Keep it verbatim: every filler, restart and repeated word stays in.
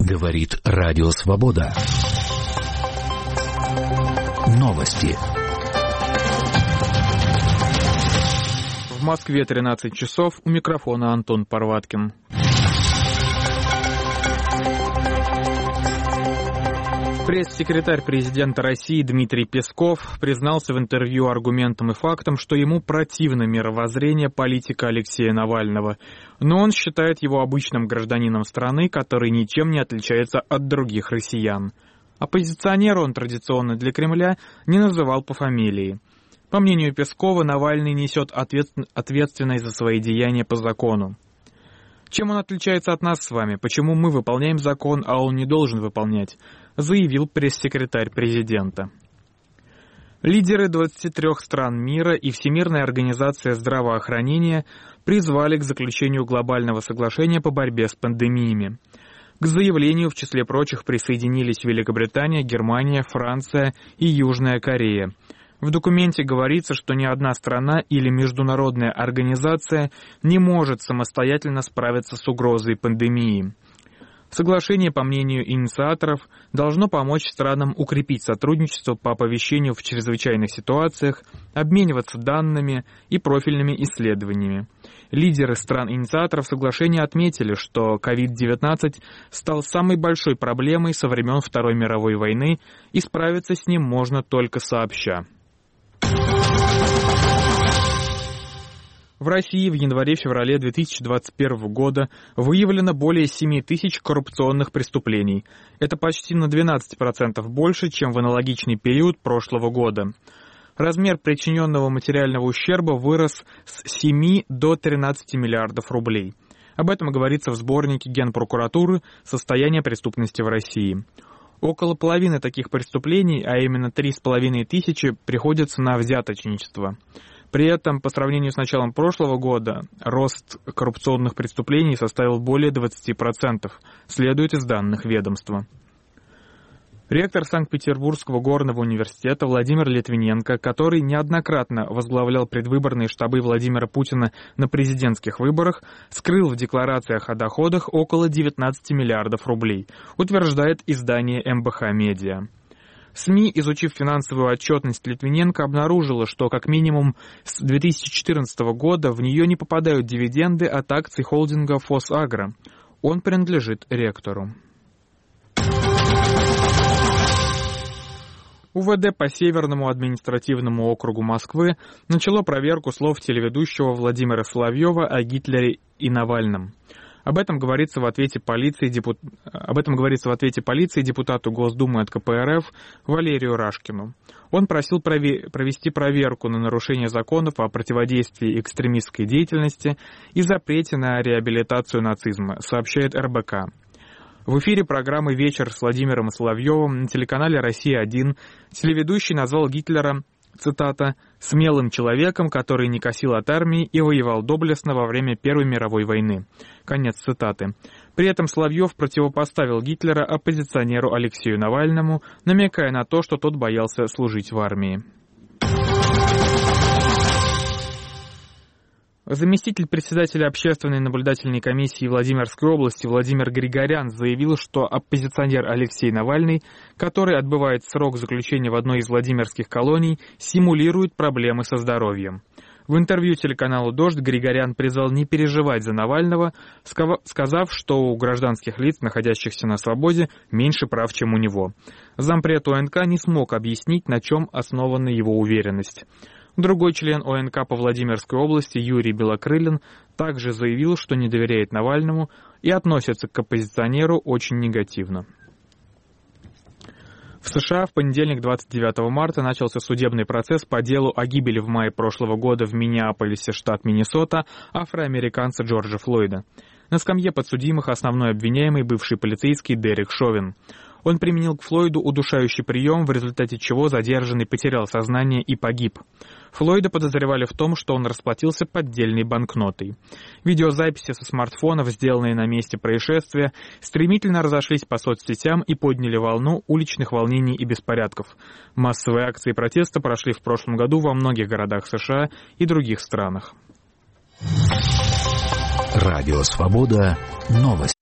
Говорит Радио Свобода. Новости. В Москве тринадцать часов. У микрофона Антон Парваткин. Пресс-секретарь президента России Дмитрий Песков признался в интервью аргументом и фактом, что ему противно мировоззрение политика Алексея Навального, но он считает его обычным гражданином страны, который ничем не отличается от других россиян. Оппозиционера он традиционно для Кремля не называл по фамилии. По мнению Пескова, Навальный несет ответственность за свои деяния по закону. Чем он отличается от нас с вами? Почему мы выполняем закон, а он не должен выполнять? Заявил пресс-секретарь президента. Лидеры двадцати трёх стран мира и Всемирная организация здравоохранения призвали к заключению глобального соглашения по борьбе с пандемиями. К заявлению в числе прочих присоединились Великобритания, Германия, Франция и Южная Корея. В документе говорится, что ни одна страна или международная организация не может самостоятельно справиться с угрозой пандемии. Соглашение, по мнению инициаторов, должно помочь странам укрепить сотрудничество по оповещению в чрезвычайных ситуациях, обмениваться данными и профильными исследованиями. Лидеры стран-инициаторов соглашения отметили, что ковид девятнадцать стал самой большой проблемой со времен Второй мировой войны, и справиться с ним можно только сообща. В России в январе-феврале две тысячи двадцать первого года выявлено более семь тысяч коррупционных преступлений. Это почти на двенадцать процентов больше, чем в аналогичный период прошлого года. Размер причиненного материального ущерба вырос с семи до тринадцати миллиардов рублей. Об этом говорится в сборнике Генпрокуратуры «Состояние преступности в России». Около половины таких преступлений, а именно три с половиной тысячи, приходится на взяточничество. При этом, по сравнению с началом прошлого года, рост коррупционных преступлений составил более двадцати процентов, следует из данных ведомства. Ректор Санкт-Петербургского горного университета Владимир Литвиненко, который неоднократно возглавлял предвыборные штабы Владимира Путина на президентских выборах, скрыл в декларациях о доходах около девятнадцати миллиардов рублей, утверждает издание эм бэ ха Медиа. СМИ, изучив финансовую отчетность Литвиненко, обнаружила, что как минимум с две тысячи четырнадцатого года в нее не попадают дивиденды от акций холдинга «Фосагро». Он принадлежит ректору. у вэ дэ по Северному административному округу Москвы начало проверку слов телеведущего Владимира Соловьева о Гитлере и Навальном. Об этом говорится в ответе полиции, депут... Об этом говорится в ответе полиции депутату Госдумы от ка пэ эр эф Валерию Рашкину. Он просил прове... провести проверку на нарушение законов о противодействии экстремистской деятельности и запрете на реабилитацию нацизма, сообщает эр бэ ка. В эфире программы «Вечер» с Владимиром Соловьевым на телеканале «Россия один» телеведущий назвал Гитлера, цитата, «смелым человеком, который не косил от армии и воевал доблестно во время Первой мировой войны». Конец цитаты. При этом Соловьев противопоставил Гитлера оппозиционеру Алексею Навальному, намекая на то, что тот боялся служить в армии. Заместитель председателя общественной наблюдательной комиссии Владимирской области Владимир Григорян заявил, что оппозиционер Алексей Навальный, который отбывает срок заключения в одной из владимирских колоний, симулирует проблемы со здоровьем. В интервью телеканалу «Дождь» Григорян призвал не переживать за Навального, сказав, что у гражданских лиц, находящихся на свободе, меньше прав, чем у него. Зампред о эн ка не смог объяснить, на чем основана его уверенность. Другой член о эн ка по Владимирской области Юрий Белокрылин также заявил, что не доверяет Навальному и относится к оппозиционеру очень негативно. В США в понедельник, двадцать девятого марта, начался судебный процесс по делу о гибели в мае прошлого года в Миннеаполисе, штат Миннесота, афроамериканца Джорджа Флойда. На скамье подсудимых основной обвиняемый бывший полицейский Дерек Шовин. Он применил к Флойду удушающий прием, в результате чего задержанный потерял сознание и погиб. Флойда подозревали в том, что он расплатился поддельной банкнотой. Видеозаписи со смартфонов, сделанные на месте происшествия, стремительно разошлись по соцсетям и подняли волну уличных волнений и беспорядков. Массовые акции протеста прошли в прошлом году во многих городах США и других странах. Радио Свобода. Новости.